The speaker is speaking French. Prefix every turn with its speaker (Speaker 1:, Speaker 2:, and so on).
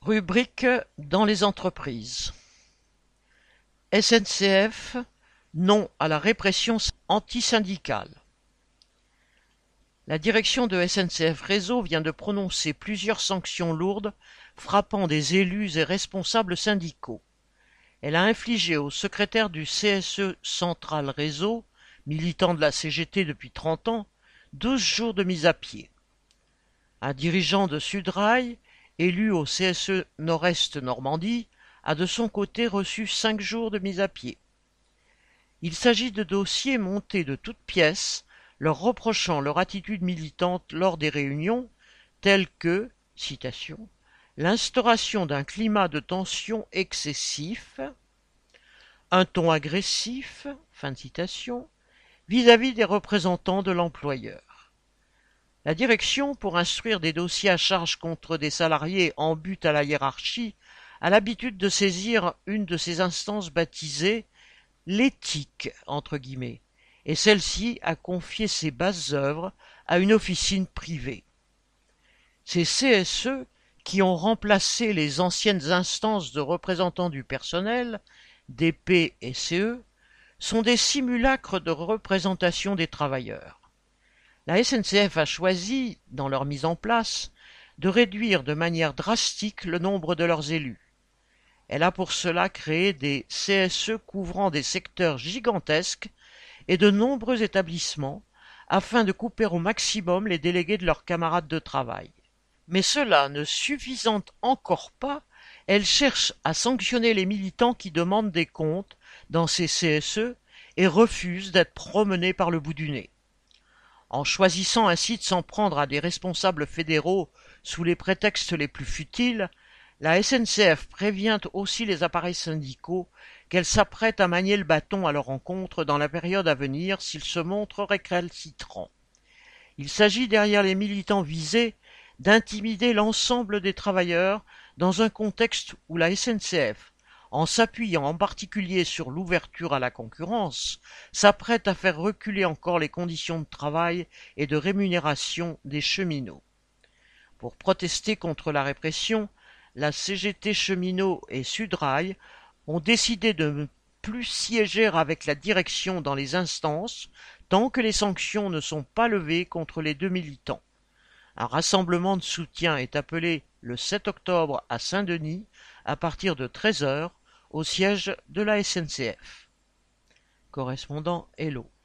Speaker 1: Rubrique dans les entreprises. SNCF, non à la répression antisyndicale. La direction de SNCF Réseau vient de prononcer plusieurs sanctions lourdes frappant des élus et responsables syndicaux. Elle a infligé au secrétaire du CSE Central Réseau, militant de la CGT depuis 30 ans, 12 jours de mise à pied. Un dirigeant de Sudrail, élu au CSE Nord-Est Normandie, a de son côté reçu 5 jours de mise à pied. Il s'agit de dossiers montés de toutes pièces, leur reprochant leur attitude militante lors des réunions, telles que, citation, l'instauration d'un climat de tension excessif, un ton agressif, fin de citation, vis-à-vis des représentants de l'employeur. La direction, pour instruire des dossiers à charge contre des salariés en but à la hiérarchie, a l'habitude de saisir une de ces instances baptisées l'éthique, entre guillemets, et celle-ci a confié ses basses œuvres à une officine privée. Ces CSE, qui ont remplacé les anciennes instances de représentants du personnel, DP et CE, sont des simulacres de représentation des travailleurs. La SNCF a choisi, dans leur mise en place, de réduire de manière drastique le nombre de leurs élus. Elle a pour cela créé des CSE couvrant des secteurs gigantesques et de nombreux établissements, afin de couper au maximum les délégués de leurs camarades de travail. Mais cela ne suffisant encore pas, elle cherche à sanctionner les militants qui demandent des comptes dans ces CSE et refusent d'être promenés par le bout du nez. En choisissant ainsi de s'en prendre à des responsables fédéraux sous les prétextes les plus futiles, la SNCF prévient aussi les appareils syndicaux qu'elle s'apprête à manier le bâton à leur encontre dans la période à venir s'ils se montrent récalcitrants. Il s'agit derrière les militants visés d'intimider l'ensemble des travailleurs dans un contexte où la SNCF, en s'appuyant en particulier sur l'ouverture à la concurrence, s'apprête à faire reculer encore les conditions de travail et de rémunération des cheminots. Pour protester contre la répression, la CGT Cheminots et Sudrail ont décidé de ne plus siéger avec la direction dans les instances tant que les sanctions ne sont pas levées contre les deux militants. Un rassemblement de soutien est appelé le 7 octobre à Saint-Denis à partir de 13 h au siège de la SNCF. Correspondant Hello.